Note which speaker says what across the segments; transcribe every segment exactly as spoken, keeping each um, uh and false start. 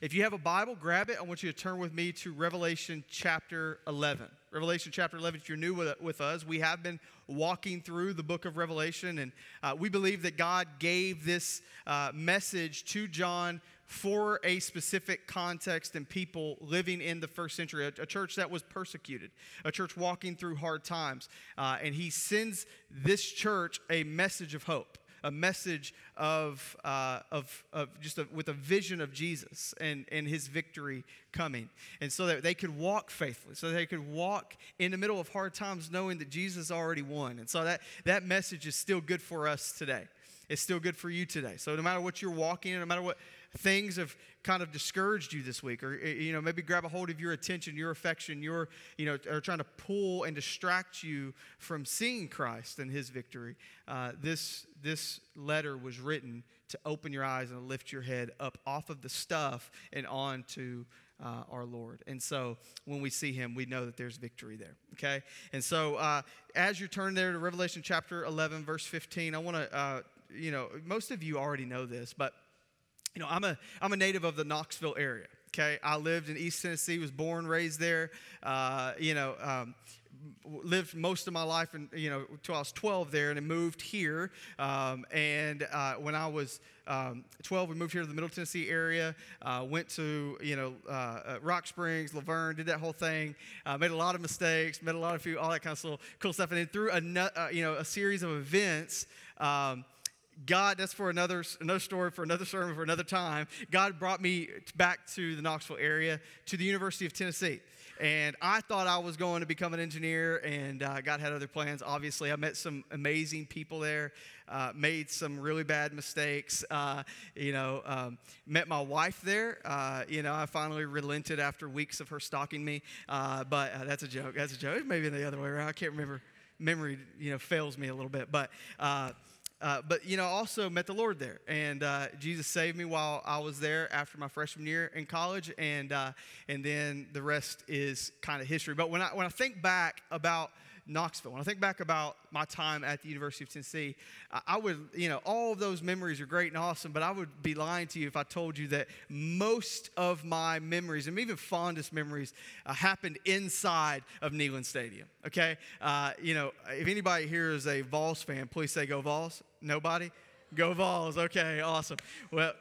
Speaker 1: If you have a Bible, grab it. I want you to turn with me to Revelation chapter eleven. Revelation chapter eleven, if you're new with, with us, we have been walking through the book of Revelation, and uh, we believe that God gave this uh, message to John for a specific context and people living in the first century, a, a church that was persecuted, a church walking through hard times. Uh, and he sends this church a message of hope, a message of uh, of, of just a, with a vision of Jesus and, and his victory coming. And so that they could walk faithfully, so they could walk in the middle of hard times knowing that Jesus already won. And so that, that message is still good for us today. It's still good for you today. So no matter what you're walking in, no matter what things have kind of discouraged you this week, or, you know, maybe grab a hold of your attention, your affection, your, you know, are trying to pull and distract you from seeing Christ and his victory. Uh, this, this letter was written to open your eyes and lift your head up off of the stuff and on to uh, our Lord. And so when we see him, we know that there's victory there, okay? And so uh, as you turn there to Revelation chapter eleven, verse fifteen, I want to, uh, you know, most of you already know this, but You know, I'm a I'm a native of the Knoxville area. Okay, I lived in East Tennessee, was born, raised there. Uh, you know, um, lived most of my life, and you know, until I was twelve there, and then moved here. Um, and uh, when I was um, twelve, we moved here to the Middle Tennessee area. Uh, went to you know uh, uh, Rock Springs, Laverne, did that whole thing. Uh, made a lot of mistakes, met a lot of people, all that kind of cool, cool stuff. And then through a uh, you know a series of events. Um, God, that's for another another story, for another sermon, for another time. God brought me back to the Knoxville area, to the University of Tennessee. And I thought I was going to become an engineer, and uh, God had other plans. Obviously, I met some amazing people there, uh, made some really bad mistakes. Uh, you know, um, met my wife there. Uh, you know, I finally relented after weeks of her stalking me. Uh, but uh, that's a joke. That's a joke. Maybe the other way around. I can't remember. Memory, you know, fails me a little bit. But. Uh, Uh, but, you know, also met the Lord there. And uh, Jesus saved me while I was there after my freshman year in college. And uh, and then the rest is kind of history. But when I when I think back about Knoxville, when I think back about my time at the University of Tennessee, I, I would, you know, all of those memories are great and awesome, but I would be lying to you if I told you that most of my memories, and even fondest memories, uh, happened inside of Neyland Stadium, okay? Uh, you know, if anybody here is a Vols fan, please say go Vols. Nobody? Go Vols. Okay, awesome. Well,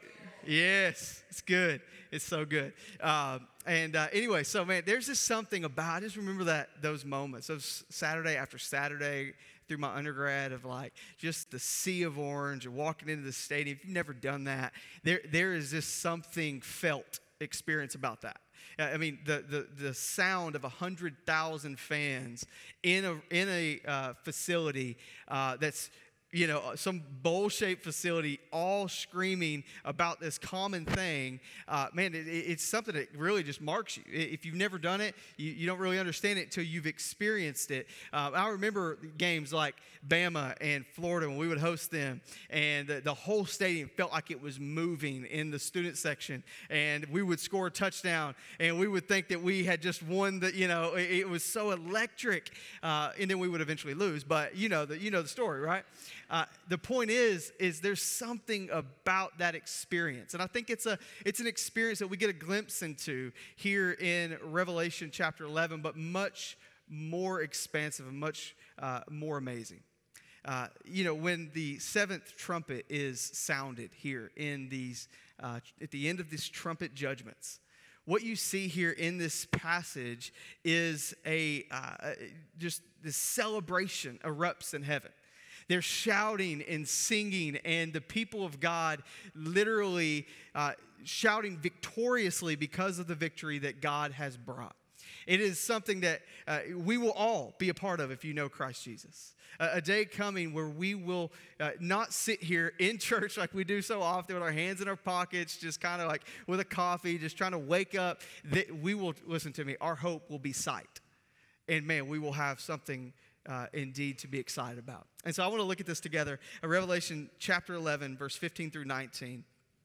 Speaker 1: yes, it's good. It's so good. Um, and uh, anyway, so man, there's just something about, I just remember that those moments, those Saturday after Saturday through my undergrad of like just the sea of orange and walking into the stadium. If you've never done that, there there is just something felt experience about that. I mean, the the the sound of a hundred thousand fans in a in a uh, facility uh, that's, you know, some bowl-shaped facility, all screaming about this common thing, uh, man, it, it's something that really just marks you. If you've never done it, you, you don't really understand it until you've experienced it. Uh, I remember games like Bama and Florida when we would host them, and the, the whole stadium felt like it was moving in the student section, and we would score a touchdown, and we would think that we had just won the, you know, it, it was so electric, uh, and then we would eventually lose, but you know the, you know the story, right? Uh, the point is, is there's something about that experience. And I think it's a it's an experience that we get a glimpse into here in Revelation chapter eleven, but much more expansive and much uh, more amazing. Uh, you know, when the seventh trumpet is sounded here in these, uh, at the end of these trumpet judgments, what you see here in this passage is a uh, just this celebration erupts in heaven. They're shouting and singing, and the people of God literally uh, shouting victoriously because of the victory that God has brought. It is something that uh, we will all be a part of if you know Christ Jesus. A, a day coming where we will uh, not sit here in church like we do so often with our hands in our pockets, just kind of like with a coffee, just trying to wake up. That we will, listen to me, our hope will be sight. And man, we will have something Uh, indeed to be excited about. And so I want to look at this together. Uh, Revelation chapter eleven, verse fifteen through nineteen.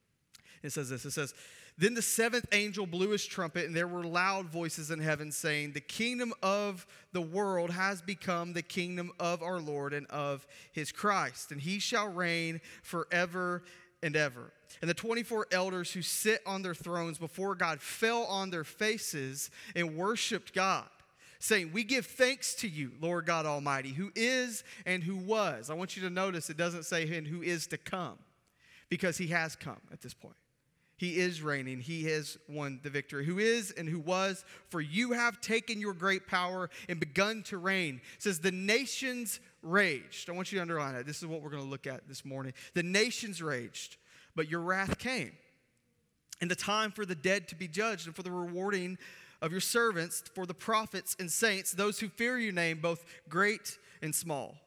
Speaker 1: It says this. It says, "Then the seventh angel blew his trumpet, and there were loud voices in heaven saying, 'The kingdom of the world has become the kingdom of our Lord and of his Christ, and he shall reign forever and ever.' And the twenty-four elders who sit on their thrones before God fell on their faces and worshiped God, saying, "We give thanks to you, Lord God Almighty, who is and who was." I want you to notice it doesn't say "and who is to come," because he has come at this point. He is reigning. He has won the victory. Who is and who was, for you have taken your great power and begun to reign. It says the nations raged. I want you to underline that. This is what we're going to look at this morning. The nations raged, but your wrath came. And the time for the dead to be judged and for the rewarding of your servants, for the prophets and saints, those who fear your name, both great and small,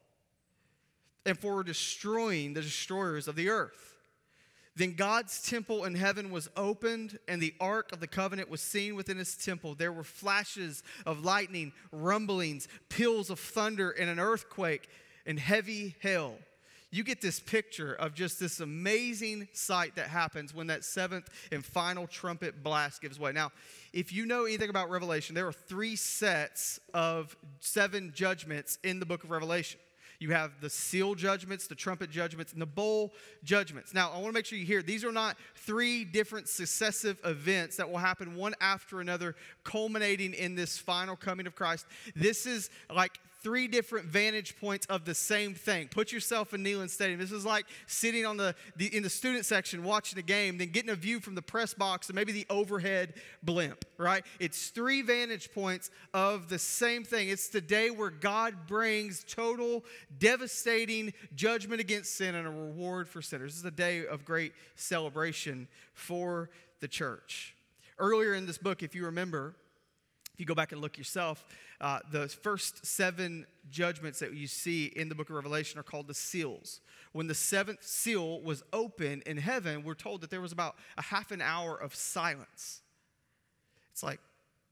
Speaker 1: and for destroying the destroyers of the earth. Then God's temple in heaven was opened, and the ark of the covenant was seen within his temple. There were flashes of lightning, rumblings, peals of thunder, and an earthquake, and heavy hail. You get this picture of just this amazing sight that happens when that seventh and final trumpet blast gives way. Now, if you know anything about Revelation, there are three sets of seven judgments in the book of Revelation. You have the seal judgments, the trumpet judgments, and the bowl judgments. Now, I want to make sure you hear, these are not three different successive events that will happen one after another, culminating in this final coming of Christ. This is like three different vantage points of the same thing. Put yourself in Neyland Stadium. This is like sitting on the, the in the student section watching a game, then getting a view from the press box and maybe the overhead blimp, right? It's three vantage points of the same thing. It's the day where God brings total, devastating judgment against sin and a reward for sinners. This is a day of great celebration for the church. Earlier in this book, if you remember, if you go back and look yourself, uh, the first seven judgments that you see in the book of Revelation are called the seals. When the seventh seal was open in heaven, we're told that there was about a half an hour of silence. It's like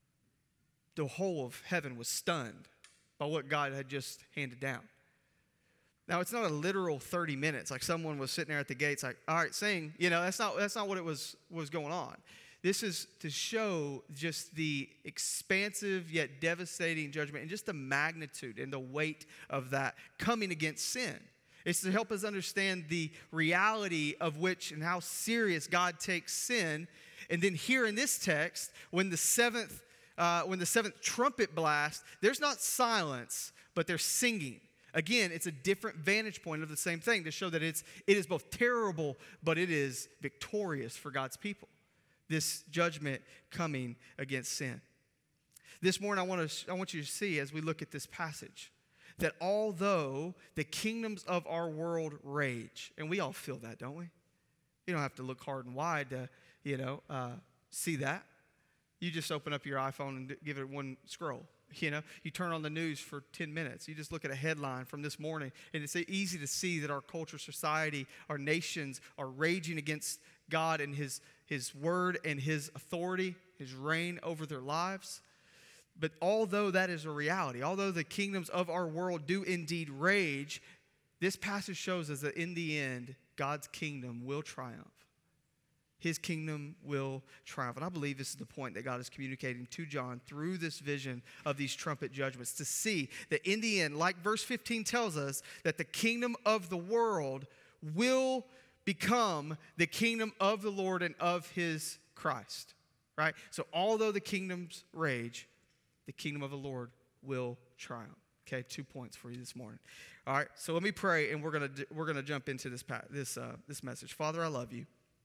Speaker 1: the whole of heaven was stunned by what God had just handed down. Now, it's not a literal thirty minutes, like someone was sitting there at the gates like, all right, sing. You know, that's not, that's not what it was, was going on. This is to show just the expansive yet devastating judgment and just the magnitude and the weight of that coming against sin. It's to help us understand the reality of which and how serious God takes sin. And then here in this text, when the seventh, uh, when the seventh trumpet blast, there's not silence, but there's singing. Again, it's a different vantage point of the same thing to show that it's it is both terrible, but it is victorious for God's people. This judgment coming against sin. This morning, I want to I want you to see as we look at this passage that although the kingdoms of our world rage, and we all feel that, don't we? You don't have to look hard and wide to, you know, uh, see that. You just open up your iPhone and give it one scroll. You know, you turn on the news for ten minutes. You just look at a headline from this morning, and it's easy to see that our culture, society, our nations are raging against God and his, his word and his authority, his reign over their lives. But although that is a reality, although the kingdoms of our world do indeed rage, this passage shows us that in the end, God's kingdom will triumph. His kingdom will triumph. And I believe this is the point that God is communicating to John through this vision of these trumpet judgments, to see that in the end, like verse fifteen tells us, that the kingdom of the world will become the kingdom of the Lord and of his Christ, right? So although the kingdoms rage, the kingdom of the Lord will triumph. Okay, two points for you this morning. All right, so let me pray, and we're gonna we're gonna jump into this this uh, this message. Father, I love you.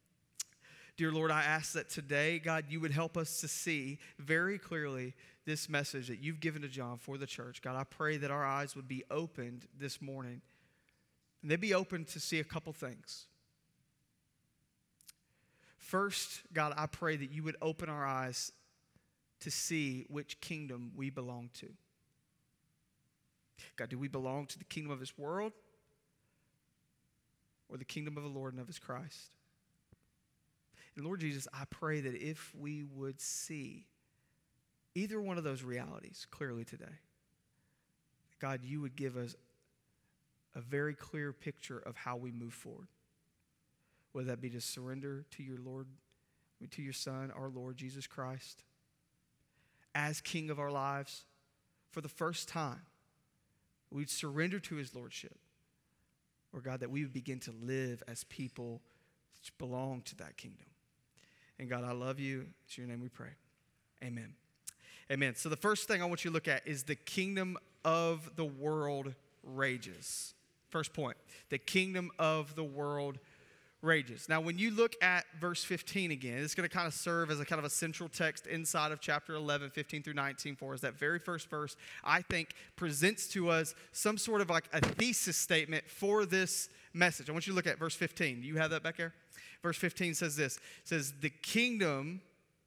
Speaker 1: Dear Lord, I ask that today, God, you would help us to see very clearly this message that you've given to John for the church. God, I pray that our eyes would be opened this morning, and they'd be open to see a couple things. First, God, I pray that you would open our eyes to see which kingdom we belong to. God, do we belong to the kingdom of this world or the kingdom of the Lord and of his Christ? And Lord Jesus, I pray that if we would see either one of those realities clearly today, God, you would give us a very clear picture of how we move forward. Whether that be to surrender to your Lord, to your Son, our Lord Jesus Christ, as King of our lives for the first time. We'd surrender to his lordship. Or God, that we would begin to live as people that belong to that kingdom. And God, I love you. It's your name we pray. Amen. Amen. So the first thing I want you to look at is the kingdom of the world rages. First point, the kingdom of the world rages. Now, when you look at verse fifteen again, it's going to kind of serve as a kind of a central text inside of chapter eleven, fifteen through nineteen for us. That very first verse, I think, presents to us some sort of like a thesis statement for this message. I want you to look at verse fifteen. Do you have that back there? Verse fifteen says this. It says, the kingdom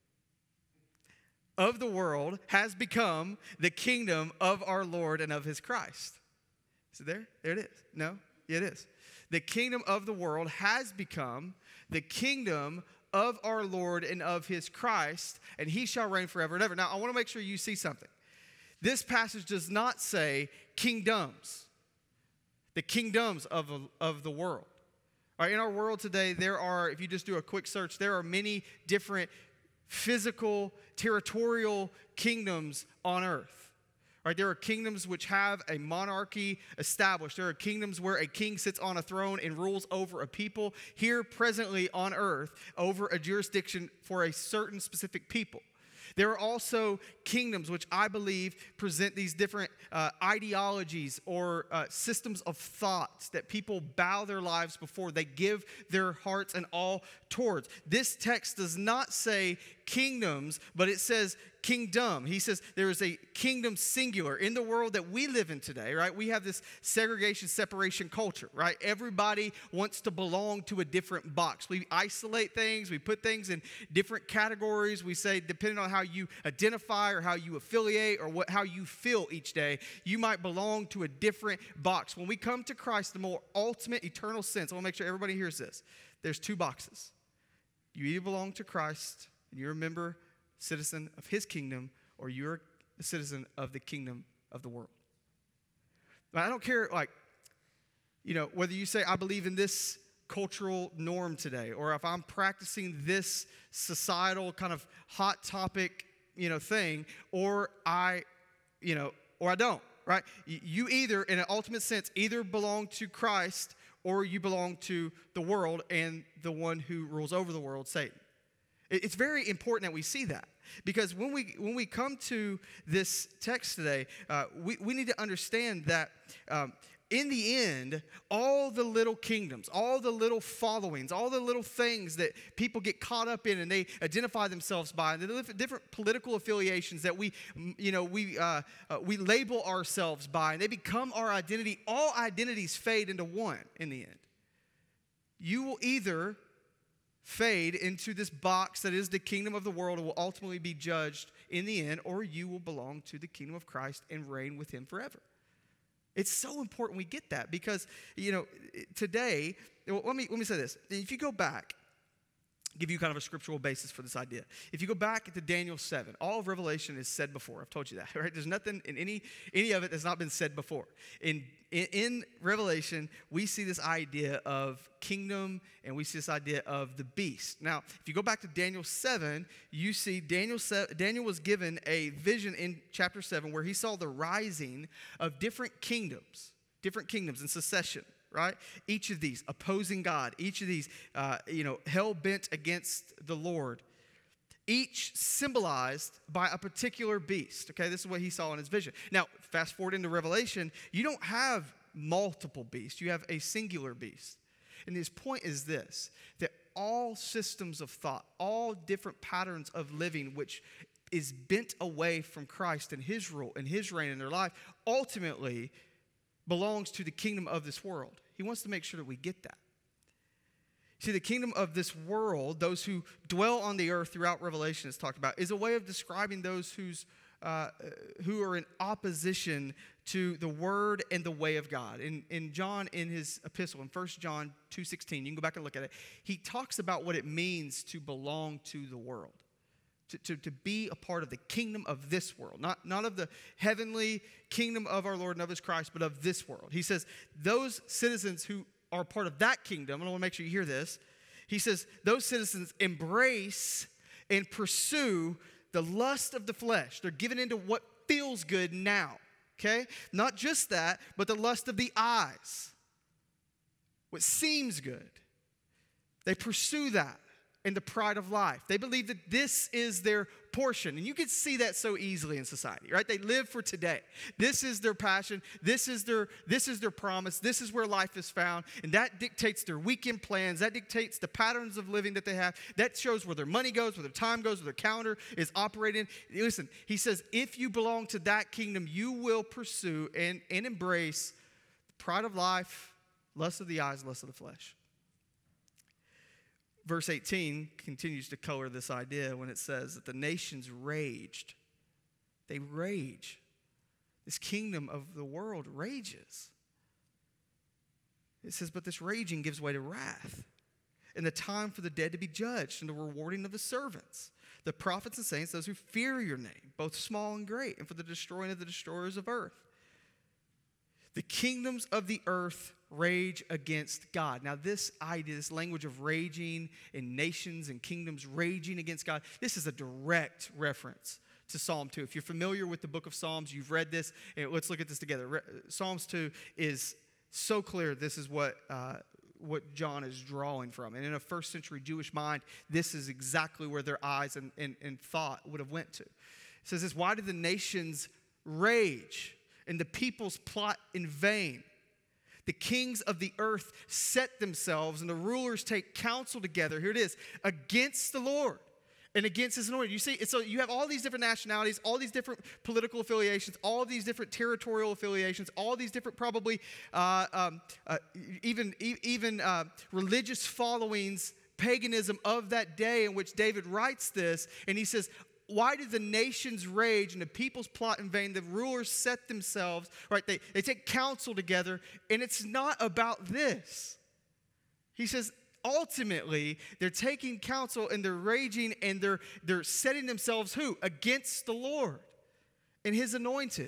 Speaker 1: of the world has become the kingdom of our Lord and of his Christ. Is it there? There it is. No? Yeah, it is. The kingdom of the world has become the kingdom of our Lord and of his Christ, and he shall reign forever and ever. Now, I want to make sure you see something. This passage does not say kingdoms, the kingdoms of, of the world. All right, in our world today, there are, if you just do a quick search, there are many different physical, territorial kingdoms on earth. Right, there are kingdoms which have a monarchy established. There are kingdoms where a king sits on a throne and rules over a people. Here, presently on earth, over a jurisdiction for a certain specific people. There are also kingdoms which I believe present these different uh, ideologies or uh, systems of thoughts that people bow their lives before. They give their hearts and all towards. This text does not say kingdoms, but it says kingdom. He says there is a kingdom singular in the world that we live in today, right? We have this segregation, separation culture, right? Everybody wants to belong to a different box. We isolate things. We put things in different categories. We say, depending on how you identify or how you affiliate or what, how you feel each day, you might belong to a different box. When we come to Christ, the more ultimate, eternal sense, I want to make sure everybody hears this. There's two boxes. You either belong to Christ and you're a member, citizen of his kingdom, or you're a citizen of the kingdom of the world. But I don't care, like, you know, whether you say, I believe in this cultural norm today, or if I'm practicing this societal kind of hot topic, you know, thing, or I, you know, or I don't, right? You either, in an ultimate sense, either belong to Christ or you belong to the world and the one who rules over the world, Satan. It's very important that we see that, because when we when we come to this text today, uh, we, we need to understand that um, in the end, all the little kingdoms, all the little followings, all the little things that people get caught up in and they identify themselves by, the different political affiliations that we, you know, we uh, uh, we label ourselves by, and they become our identity. All identities fade into one in the end. You will either fade into this box that is the kingdom of the world and will ultimately be judged in the end, or you will belong to the kingdom of Christ and reign with him forever. It's so important we get that, because, you know, today, let me let me say this. If you go back, give you kind of a scriptural basis for this idea. If you go back to Daniel seven, all of Revelation is said before. I've told you that, right? There's nothing in any any of it that's not been said before. In, in, in Revelation, we see this idea of kingdom, and we see this idea of the beast. Now, if you go back to Daniel seven, you see Daniel, Daniel was given a vision in chapter seven where he saw the rising of different kingdoms, different kingdoms in succession. Right? Each of these opposing God, each of these, uh, you know, hell-bent against the Lord, each symbolized by a particular beast. Okay, this is what he saw in his vision. Now, fast forward into Revelation, you don't have multiple beasts. You have a singular beast. And his point is this, that all systems of thought, all different patterns of living, which is bent away from Christ and his rule and his reign in their life, ultimately belongs to the kingdom of this world. He wants to make sure that we get that. See, the kingdom of this world, those who dwell on the earth throughout Revelation is talked about, is a way of describing those who's, uh, who are in opposition to the word and the way of God. In, in John, in his epistle, in First John two sixteen, you can go back and look at it, he talks about what it means to belong to the world. To, to, to be a part of the kingdom of this world, not, not of the heavenly kingdom of our Lord and of his Christ, but of this world. He says those citizens who are part of that kingdom, and I want to make sure you hear this, he says those citizens embrace and pursue the lust of the flesh. They're given into what feels good now, okay? Not just that, but the lust of the eyes, what seems good. They pursue that in the pride of life. They believe that this is their portion. And you can see that so easily in society, right? They live for today. This is their passion. This is their, this is their promise. This is where life is found. And that dictates their weekend plans. That dictates the patterns of living that they have. That shows where their money goes, where their time goes, where their calendar is operating. Listen, he says, if you belong to that kingdom, you will pursue and, and embrace the pride of life, lust of the eyes, lust of the flesh. Verse eighteen continues to color this idea when it says that the nations raged. They rage. This kingdom of the world rages. It says, but this raging gives way to wrath, and the time for the dead to be judged, and the rewarding of the servants, the prophets and saints, those who fear your name, both small and great, and for the destroying of the destroyers of earth. The kingdoms of the earth rage against God. Now, this idea, this language of raging and nations and kingdoms raging against God, this is a direct reference to Psalm two. If you're familiar with the book of Psalms, you've read this, and let's look at this together. Psalms two is so clear. This is what uh, what John is drawing from. And in a first century Jewish mind, this is exactly where their eyes and, and, and thought would have went to. It says this, why did the nations rage and the peoples plot in vain? The kings of the earth set themselves, and the rulers take counsel together. Here it is, against the Lord and against his anointed. You see, so you have all these different nationalities, all these different political affiliations, all these different territorial affiliations, all these different probably uh, um, uh, even, even uh, religious followings, paganism of that day in which David writes this. And he says, why do the nations rage and the peoples plot in vain? The rulers set themselves, right? They, they take counsel together, and it's not about this. He says, ultimately, they're taking counsel and they're raging and they're, they're setting themselves who? Against the Lord and his anointed.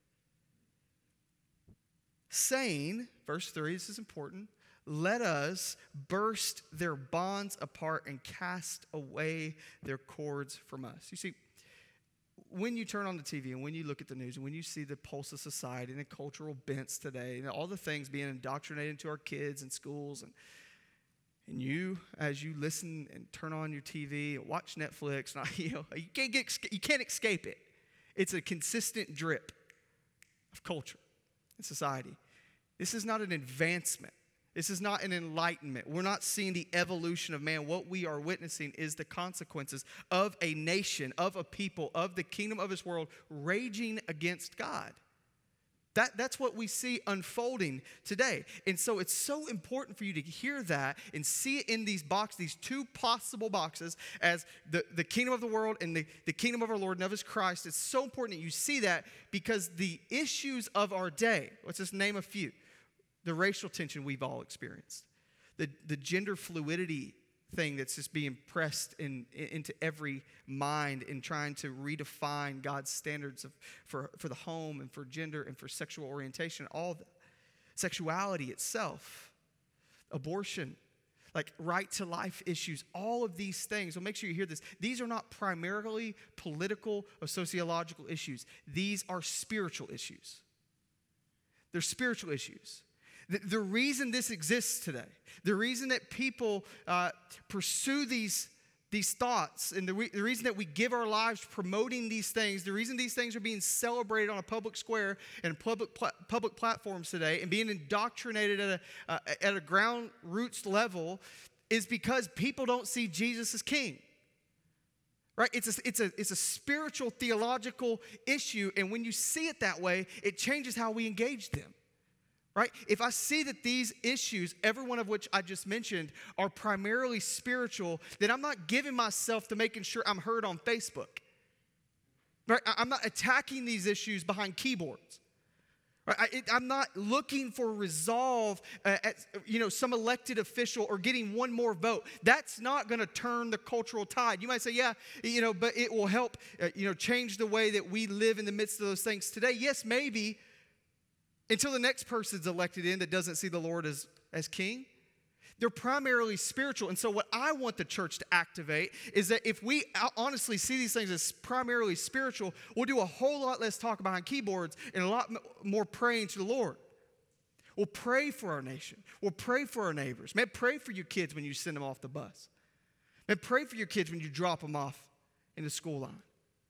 Speaker 1: Saying, verse three, this is important, let us burst their bonds apart and cast away their cords from us. You see, when you turn on the T V and when you look at the news and when you see the pulse of society and the cultural bents today and all the things being indoctrinated into our kids and schools, and and you, as you listen and turn on your T V and watch Netflix, you know, you can't get, you can't escape it. It's a consistent drip of culture and society. This is not an advancement. This is not an enlightenment. We're not seeing the evolution of man. What we are witnessing is the consequences of a nation, of a people, of the kingdom of this world raging against God. That, that's what we see unfolding today. And so it's so important for you to hear that and see it in these boxes, these two possible boxes, as the, the kingdom of the world and the, the kingdom of our Lord and of his Christ. It's so important that you see that, because the issues of our day, let's just name a few. The racial tension we've all experienced, the, the gender fluidity thing that's just being pressed in, in, into every mind in trying to redefine God's standards of, for, for the home and for gender and for sexual orientation, all the sexuality itself, abortion, like right to life issues, all of these things. So make sure you hear this. These are not primarily political or sociological issues. These are spiritual issues. They're spiritual issues. The, the reason this exists today, the reason that people uh, pursue these, these thoughts, and the, re- the reason that we give our lives promoting these things, the reason these things are being celebrated on a public square and public pl- public platforms today and being indoctrinated at a, uh, at a ground roots level, is because people don't see Jesus as king. Right? It's a, it's, a, it's a spiritual, theological issue, and when you see it that way, it changes how we engage them. Right? If I see that these issues, every one of which I just mentioned, are primarily spiritual, then I'm not giving myself to making sure I'm heard on Facebook. Right? I'm not attacking these issues behind keyboards. Right? I, I'm not looking for resolve uh, at, you know, some elected official or getting one more vote. That's not going to turn the cultural tide. You might say, yeah, you know, but it will help, uh, you know, change the way that we live in the midst of those things today. Yes, maybe. Until the next person's elected in that doesn't see the Lord as, as king. They're primarily spiritual. And so what I want the church to activate is that if we honestly see these things as primarily spiritual, we'll do a whole lot less talk behind keyboards and a lot more praying to the Lord. We'll pray for our nation. We'll pray for our neighbors. Man, pray for your kids when you send them off the bus. Man, pray for your kids when you drop them off in the school line.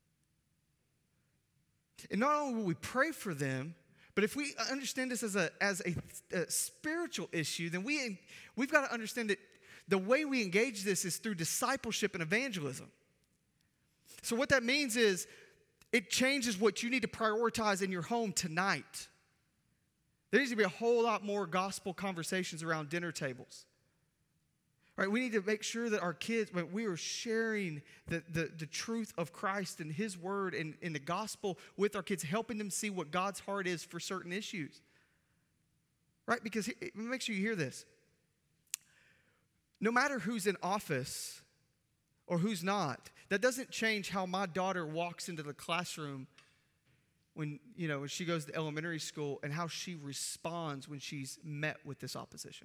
Speaker 1: And not only will we pray for them, but if we understand this as a, as a, a spiritual issue, then we, we've got to understand that the way we engage this is through discipleship and evangelism. So what that means is it changes what you need to prioritize in your home tonight. There needs to be a whole lot more gospel conversations around dinner tables. Right? We need to make sure that our kids, when we are sharing the, the, the truth of Christ and His Word and, and the gospel with our kids, helping them see what God's heart is for certain issues. Right? Because make sure you hear this. No matter who's in office or who's not, that doesn't change how my daughter walks into the classroom when, you know, when she goes to elementary school and how she responds when she's met with this opposition.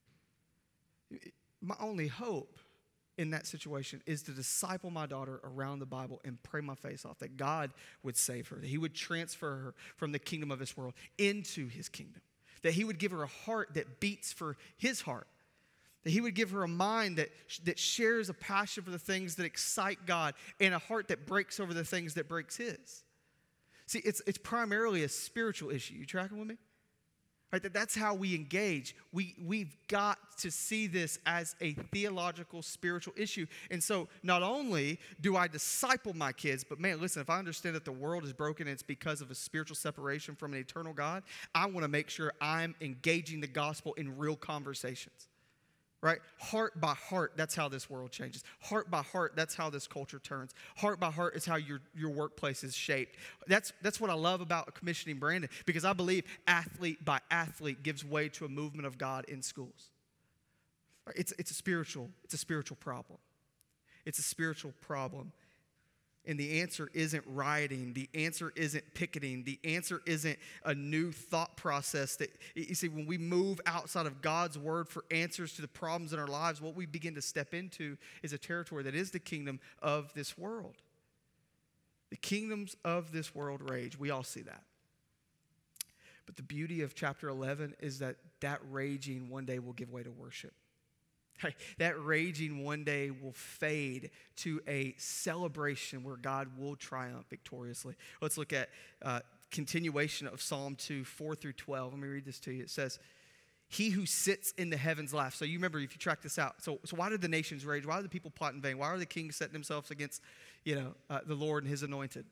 Speaker 1: My only hope in that situation is to disciple my daughter around the Bible and pray my face off that God would save her, that He would transfer her from the kingdom of this world into His kingdom, that He would give her a heart that beats for His heart, that He would give her a mind that, that shares a passion for the things that excite God and a heart that breaks over the things that breaks His. See, it's, it's primarily a spiritual issue. You tracking with me? Right, that that's how we engage. We, we've got to see this as a theological, spiritual issue. And so not only do I disciple my kids, but man, listen, if I understand that the world is broken and it's because of a spiritual separation from an eternal God, I want to make sure I'm engaging the gospel in real conversations. Right? Heart by heart, that's how this world changes. Heart by heart, that's how this culture turns. Heart by heart is how your, your workplace is shaped. That's, that's what I love about commissioning Brandon, because I believe athlete by athlete gives way to a movement of God in schools. Right? It's, it's a spiritual, it's a spiritual problem. It's a spiritual problem. And the answer isn't rioting. The answer isn't picketing. The answer isn't a new thought process. That you see, when we move outside of God's word for answers to the problems in our lives, what we begin to step into is a territory that is the kingdom of this world. The kingdoms of this world rage. We all see that. But the beauty of chapter eleven is that that raging one day will give way to worship. That raging one day will fade to a celebration where God will triumph victoriously. Let's look at uh, continuation of Psalm two, four through twelve. Let me read this to you. It says, He who sits in the heavens laughs. So you remember, if you track this out. So, so why did the nations rage? Why did the people plot in vain? Why are the kings setting themselves against, you know, uh, the Lord and His anointed?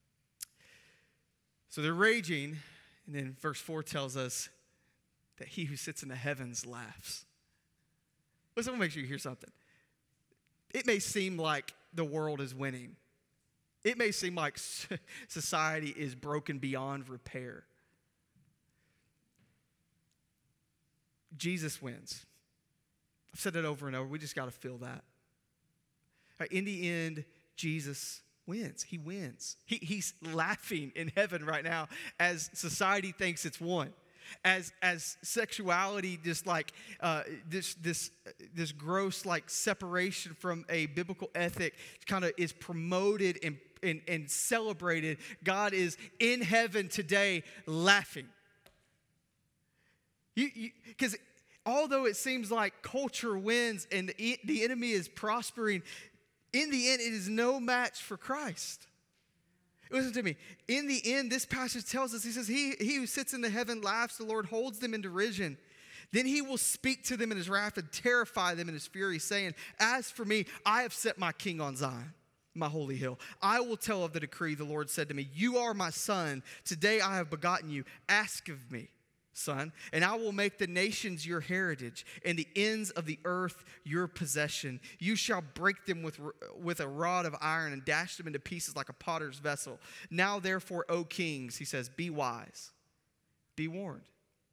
Speaker 1: So they're raging, and then verse four tells us that He who sits in the heavens laughs. Listen, I want to make sure you hear something. It may seem like the world is winning. It may seem like society is broken beyond repair. Jesus wins. I've said it over and over. We just got to feel that. Right, in the end, Jesus wins. He wins. He, he's laughing in heaven right now as society thinks it's won. As as sexuality just like uh, this this this gross like separation from a biblical ethic kind of is promoted and, and and celebrated, God is in heaven today laughing. You because although it seems like culture wins and the, the enemy is prospering, in the end it is no match for Christ. Listen to me. In the end, this passage tells us, he says, he, he who sits in the heaven laughs, the Lord holds them in derision. Then He will speak to them in His wrath and terrify them in His fury, saying, as for me, I have set my king on Zion, my holy hill. I will tell of the decree. The Lord said to me, you are my son. Today I have begotten you. Ask of me, son, and I will make the nations your heritage and the ends of the earth your possession. You shall break them with, with a rod of iron and dash them into pieces like a potter's vessel. Now therefore, O kings, He says, be wise, be warned.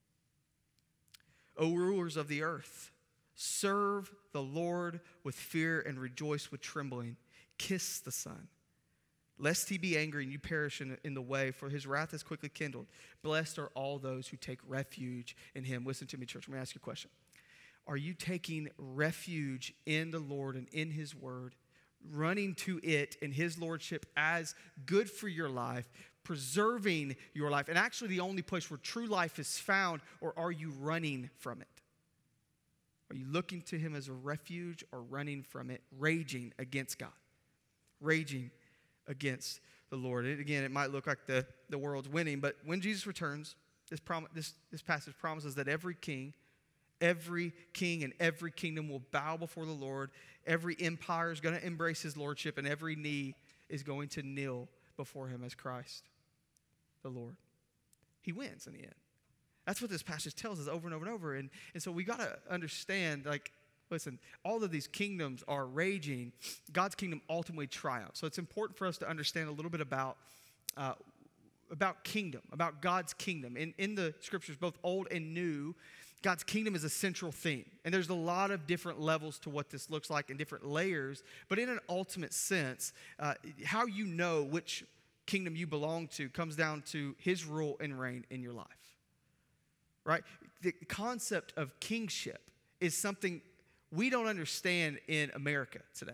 Speaker 1: O rulers of the earth, serve the Lord with fear and rejoice with trembling. Kiss the Son, lest He be angry and you perish in, in the way, for His wrath is quickly kindled. Blessed are all those who take refuge in Him. Listen to me, church. Let me ask you a question. Are you taking refuge in the Lord and in His word, running to it in His lordship as good for your life, preserving your life and actually the only place where true life is found, or are you running from it? Are you looking to him as a refuge or running from it, raging against God, raging against the Lord? And again, it might look like the, the world's winning, but when Jesus returns, this, prom- this, this passage promises that every king, every king and every kingdom will bow before the Lord. Every empire is going to embrace his lordship, and every knee is going to kneel before him as Christ, the Lord. He wins in the end. That's what this passage tells us over and over and over. And, and so we got to understand, like, listen, all of these kingdoms are raging. God's kingdom ultimately triumphs. So it's important for us to understand a little bit about, uh, about kingdom, about God's kingdom. In, in the scriptures, both old and new, God's kingdom is a central theme. And there's a lot of different levels to what this looks like and different layers. But in an ultimate sense, uh, how you know which kingdom you belong to comes down to his rule and reign in your life. Right? The concept of kingship is something we don't understand in America today.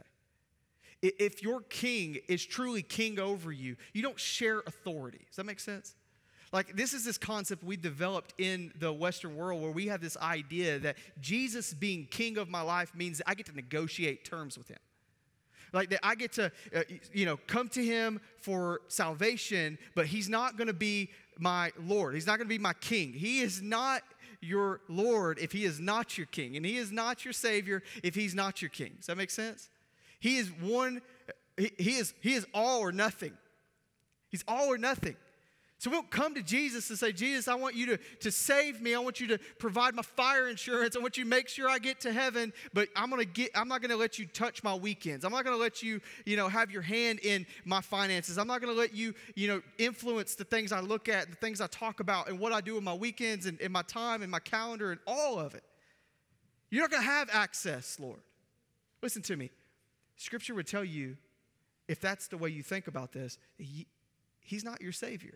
Speaker 1: If your king is truly king over you, you don't share authority. Does that make sense? Like, this is this concept we developed in the Western world where we have this idea that Jesus being king of my life means I get to negotiate terms with him. Like that I get to, uh, you know, come to him for salvation, but he's not going to be my Lord. He's not going to be my king. He is not your Lord if he is not your king. And he is not your Savior if he's not your king. Does that make sense? He is one, he, he is, he is all or nothing. He's all or nothing. So we don't come to Jesus and say, Jesus, I want you to, to save me. I want you to provide my fire insurance. I want you to make sure I get to heaven, but I'm gonna get I'm not gonna let you touch my weekends. I'm not gonna let you, you know, have your hand in my finances. I'm not gonna let you, you know, influence the things I look at, the things I talk about, and what I do with my weekends and, and my time and my calendar and all of it. You're not gonna have access, Lord. Listen to me. Scripture would tell you, if that's the way you think about this, he, he's not your Savior.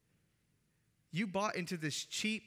Speaker 1: You bought into this cheap,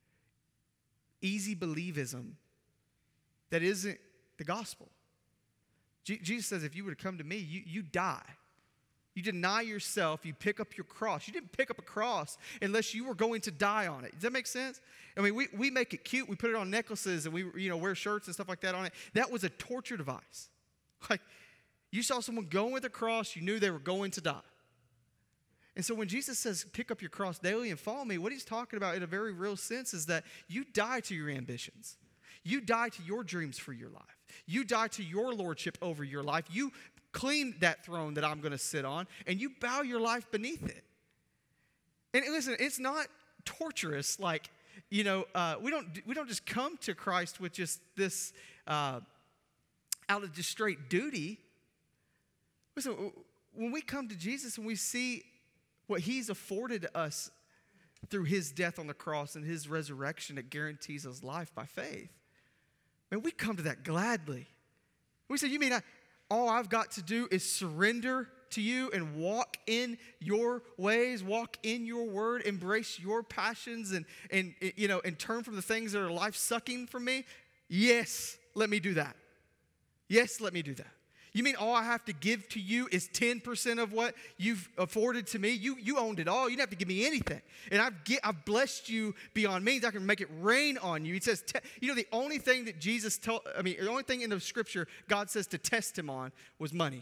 Speaker 1: easy believism that isn't the gospel. G- Jesus says if you were to come to me, you, you die. You deny yourself. You pick up your cross. You didn't pick up a cross unless you were going to die on it. Does that make sense? I mean, we, we make it cute. We put it on necklaces and we you know wear shirts and stuff like that on it. That was a torture device. Like, you saw someone going with a cross, you knew they were going to die. And so when Jesus says, pick up your cross daily and follow me, what he's talking about in a very real sense is that you die to your ambitions. You die to your dreams for your life. You die to your lordship over your life. You clean that throne that I'm going to sit on, and you bow your life beneath it. And listen, it's not torturous. Like, you know, uh, we don't we don't just come to Christ with just this uh, out of just straight duty. Listen, when we come to Jesus and we see what he's afforded us through his death on the cross and his resurrection that guarantees us life by faith, man, we come to that gladly. We say, you mean I, all I've got to do is surrender to you and walk in your ways, walk in your word, embrace your passions and, and you know, and turn from the things that are life-sucking from me? Yes, let me do that. Yes, let me do that. You mean all I have to give to you is ten percent of what you've afforded to me? You you owned it all. You don't have to give me anything. And I've, get, I've blessed you beyond means. I can make it rain on you. He says, te- you know, the only thing that Jesus told, I mean, the only thing in the scripture God says to test him on was money.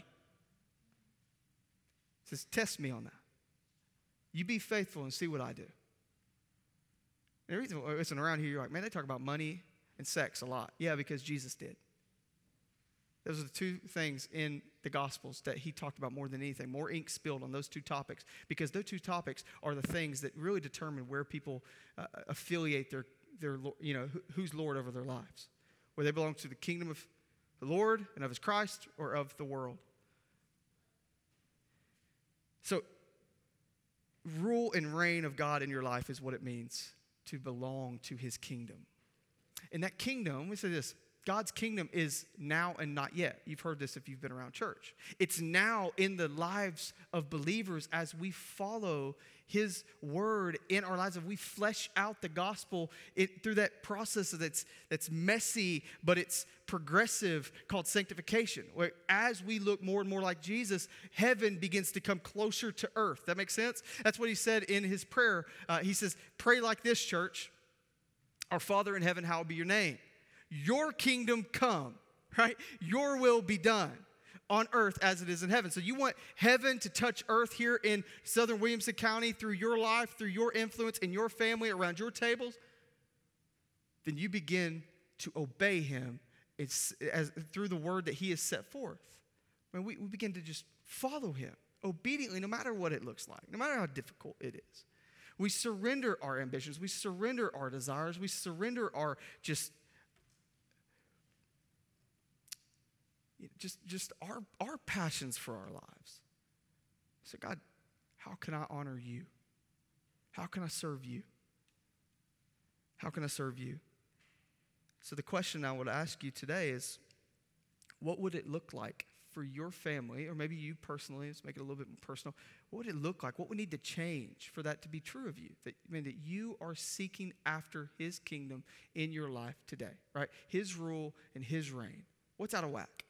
Speaker 1: He says, test me on that. You be faithful and see what I do. And the reason, listen, around here, you're like, man, they talk about money and sex a lot. Yeah, because Jesus did. Those are the two things in the Gospels that he talked about more than anything. More ink spilled on those two topics because those two topics are the things that really determine where people uh, affiliate their, their, you know, who's Lord over their lives. Where they belong to the kingdom of the Lord and of his Christ or of the world. So, rule and reign of God in your life is what it means to belong to his kingdom. In that kingdom, we say this, God's kingdom is now and not yet. You've heard this if you've been around church. It's now in the lives of believers as we follow his word in our lives, if we flesh out the gospel it, through that process that's, that's messy, but it's progressive, called sanctification, where as we look more and more like Jesus, heaven begins to come closer to earth. That makes sense? That's what he said in his prayer. Uh, he says, pray like this, church. Our Father in heaven, hallowed be your name. Your kingdom come, right? Your will be done on earth as it is in heaven. So you want heaven to touch earth here in Southern Williamson County through your life, through your influence in your family, around your tables, then you begin to obey him it's, as, through the word that he has set forth. I mean, we, we begin to just follow him obediently, no matter what it looks like, no matter how difficult it is. We surrender our ambitions. We surrender our desires. We surrender our just Just, just our, our passions for our lives. So God, how can I honor you? How can I serve you? How can I serve you? So the question I would ask you today is, what would it look like for your family, or maybe you personally, let's make it a little bit more personal, what would it look like? What would need to change for that to be true of you? That, I mean, that you are seeking after his kingdom in your life today, right? His rule and his reign. What's out of whack?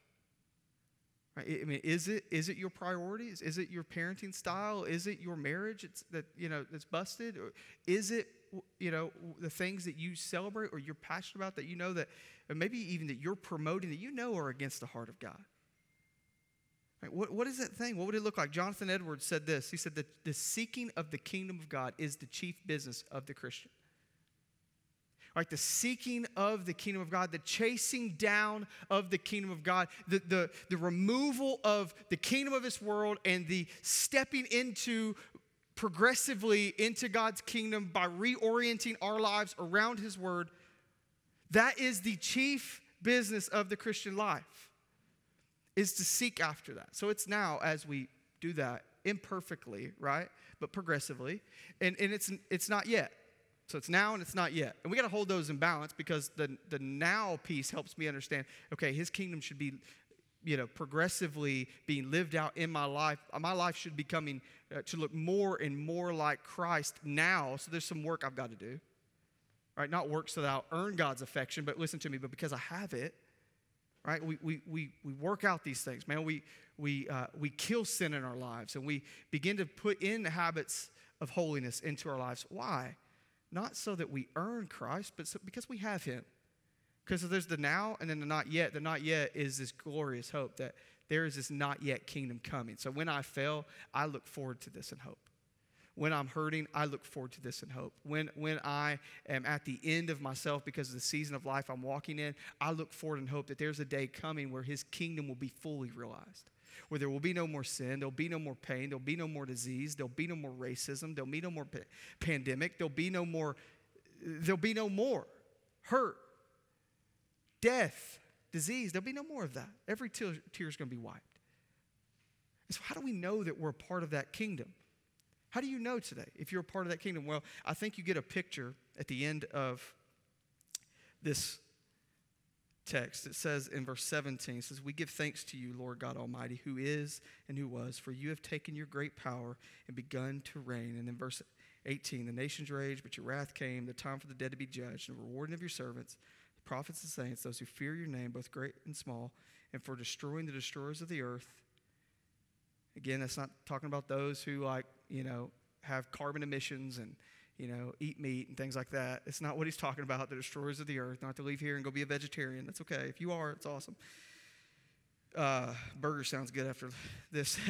Speaker 1: I mean, is it is it your priorities? Is it your parenting style? Is it your marriage it's, that you know that's busted? Or is it you know the things that you celebrate or you're passionate about that you know that, or maybe even that you're promoting that you know are against the heart of God? Right? What what is that thing? What would it look like? Jonathan Edwards said this. He said that the seeking of the kingdom of God is the chief business of the Christian. Right, the seeking of the kingdom of God, the chasing down of the kingdom of God, the, the, the removal of the kingdom of this world and the stepping into progressively into God's kingdom by reorienting our lives around his word, that is the chief business of the Christian life, is to seek after that. So it's now as we do that imperfectly, right, but progressively, and, and it's it's not yet. So it's now and it's not yet. And we got to hold those in balance because the, the now piece helps me understand, okay, his kingdom should be, you know, progressively being lived out in my life. My life should be coming uh, to look more and more like Christ now. So there's some work I've got to do, right? Not work so that I'll earn God's affection, but listen to me, but because I have it, right? We we we we work out these things, man. We we uh, we kill sin in our lives and we begin to put in habits of holiness into our lives. Why? Not so that we earn Christ, but so, because we have him. Because there's the now and then the not yet. The not yet is this glorious hope that there is this not yet kingdom coming. So when I fail, I look forward to this in hope. When I'm hurting, I look forward to this in hope. When, when I am at the end of myself because of the season of life I'm walking in, I look forward in hope that there's a day coming where his kingdom will be fully realized. Where there will be no more sin, there'll be no more pain, there'll be no more disease, there'll be no more racism, there'll be no more pa- pandemic, there'll be no more, there'll be no more hurt, death, disease. There'll be no more of that. Every tear, tear is going to be wiped. And so how do we know that we're a part of that kingdom? How do you know today if you're a part of that kingdom? Well, I think you get a picture at the end of this text. It says in verse seventeen, it says, we give thanks to you, Lord God Almighty, who is and who was, for you have taken your great power and begun to reign. And then verse eighteen, the nations raged, but your wrath came, the time for the dead to be judged, and the rewarding of your servants, the prophets and saints, those who fear your name, both great and small, and for destroying the destroyers of the earth. Again, that's not talking about those who, like, you know, have carbon emissions and you know, eat meat and things like that. It's not what he's talking about, the destroyers of the earth, not to leave here and go be a vegetarian. That's okay. If you are, it's awesome. Uh, burger sounds good after this.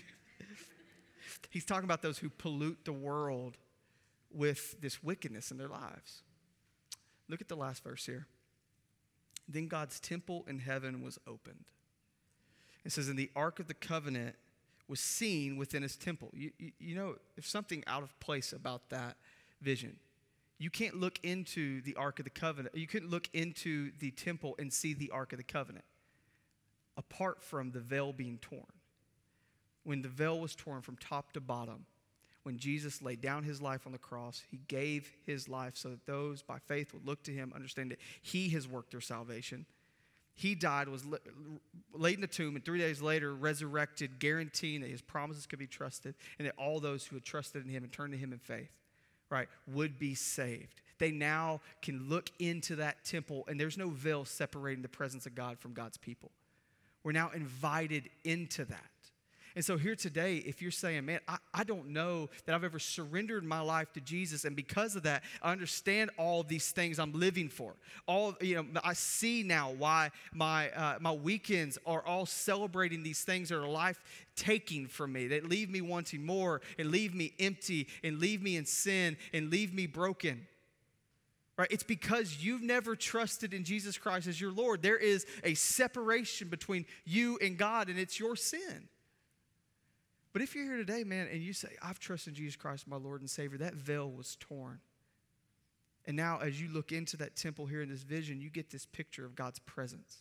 Speaker 1: He's talking about those who pollute the world with this wickedness in their lives. Look at the last verse here. Then God's temple in heaven was opened. It says, and the ark of the covenant was seen within his temple. You, you, you know, if something out of place about that vision. You can't look into the Ark of the Covenant. You couldn't look into the temple and see the Ark of the Covenant apart from the veil being torn. When the veil was torn from top to bottom, when Jesus laid down his life on the cross, he gave his life so that those by faith would look to him, understand that he has worked their salvation. He died, was laid in a tomb, and three days later resurrected, guaranteeing that his promises could be trusted, and that all those who had trusted in him and turned to him in faith, right, would be saved. They now can look into that temple, and there's no veil separating the presence of God from God's people. We're now invited into that. And so here today, if you're saying, man, I, I don't know that I've ever surrendered my life to Jesus, and because of that, I understand all of these things I'm living for. All, you know, I see now why my uh, my weekends are all celebrating these things that are life-taking from me, that leave me wanting more, and leave me empty, and leave me in sin, and leave me broken. Right? It's because you've never trusted in Jesus Christ as your Lord. There is a separation between you and God, and it's your sin. But if you're here today, man, and you say, I've trusted in Jesus Christ, my Lord and Savior, that veil was torn. And now as you look into that temple here in this vision, you get this picture of God's presence.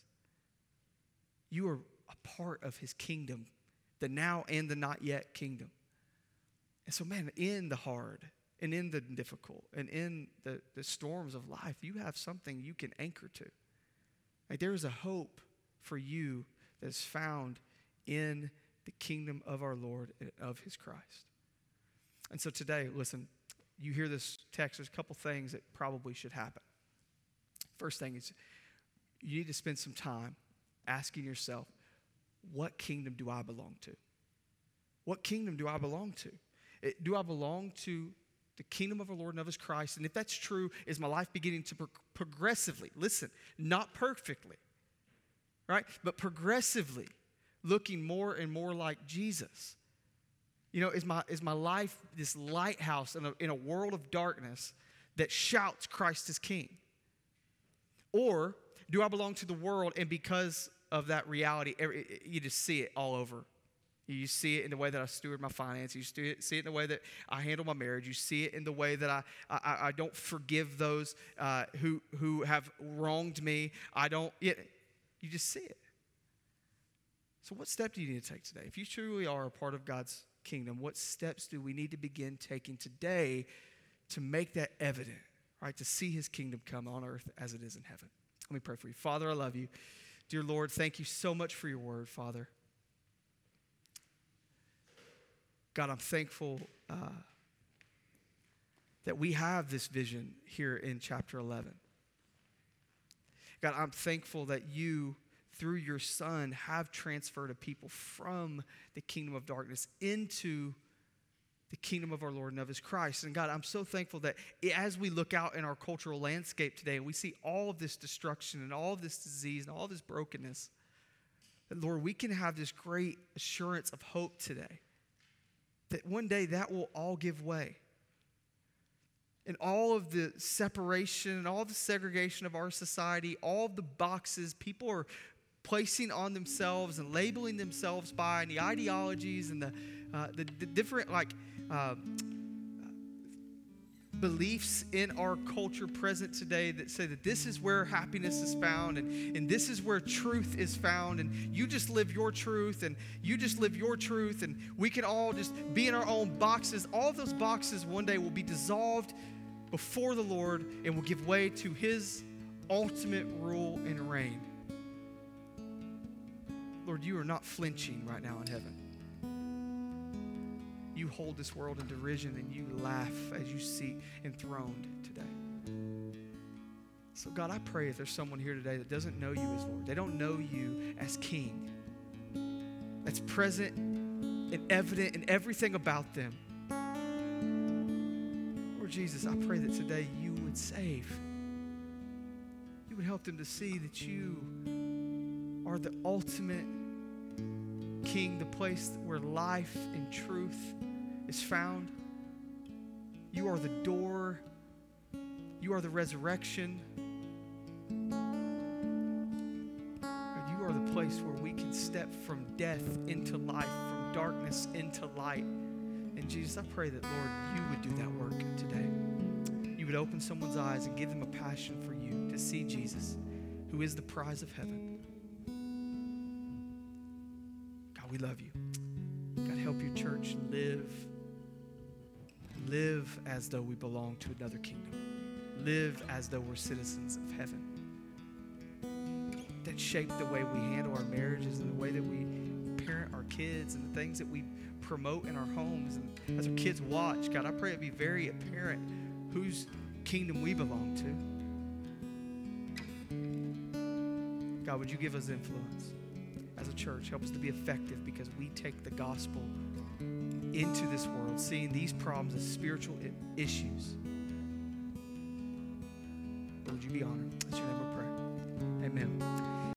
Speaker 1: You are a part of his kingdom, the now and the not yet kingdom. And so, man, in the hard and in the difficult and in the, the storms of life, you have something you can anchor to. Like, there is a hope for you that is found in the kingdom of our Lord and of his Christ. And so today, listen, you hear this text, there's a couple things that probably should happen. First thing is you need to spend some time asking yourself, what kingdom do I belong to? What kingdom do I belong to? It, do I belong to the kingdom of our Lord and of his Christ? And if that's true, is my life beginning to pro- progressively, listen, not perfectly, right, but progressively looking more and more like Jesus? You know, is my is my life this lighthouse in a, in a world of darkness that shouts Christ is King? Or do I belong to the world, and because of that reality, you just see it all over? You see it in the way that I steward my finances. You see it, see it in the way that I handle my marriage. You see it in the way that I I, I don't forgive those uh, who who have wronged me. I don't. It, you just see it. So what step do you need to take today? If you truly are a part of God's kingdom, what steps do we need to begin taking today to make that evident, right? To see his kingdom come on earth as it is in heaven. Let me pray for you. Father, I love you. Dear Lord, thank you so much for your word, Father. God, I'm thankful uh, that we have this vision here in chapter eleven. God, I'm thankful that you, through your Son, have transferred a people from the kingdom of darkness into the kingdom of our Lord and of his Christ. And God, I'm so thankful that as we look out in our cultural landscape today and we see all of this destruction and all of this disease and all of this brokenness, that, Lord, we can have this great assurance of hope today, that one day that will all give way. And all of the separation and all the segregation of our society, all of the boxes people are placing on themselves and labeling themselves by, and the ideologies and the uh, the, the different like uh, beliefs in our culture present today that say that this is where happiness is found, and, and this is where truth is found, and you just live your truth, and you just live your truth, and we can all just be in our own boxes. All of those boxes one day will be dissolved before the Lord and will give way to his ultimate rule and reign. Lord, you are not flinching right now in heaven. You hold this world in derision and you laugh as you see enthroned today. So God, I pray if there's someone here today that doesn't know you as Lord, they don't know you as King, that's present and evident in everything about them. Lord Jesus, I pray that today you would save. You would help them to see that you are the ultimate King, the place where life and truth is found. You are the door. You are the resurrection. You are the place where we can step from death into life, from darkness into light. And Jesus, I pray that, Lord, you would do that work today. You would open someone's eyes and give them a passion for you to see Jesus, who is the prize of heaven. God, we love you. God, help your church live, live as though we belong to another kingdom. Live as though we're citizens of heaven. That it shape the way we handle our marriages and the way that we parent our kids and the things that we promote in our homes. And as our kids watch, God, I pray it be very apparent whose kingdom we belong to. God, would you give us influence as a church? Help us to be effective because we take the gospel into this world, seeing these problems as spiritual I- issues. Lord, would you be honored? That's your name we pray. Amen.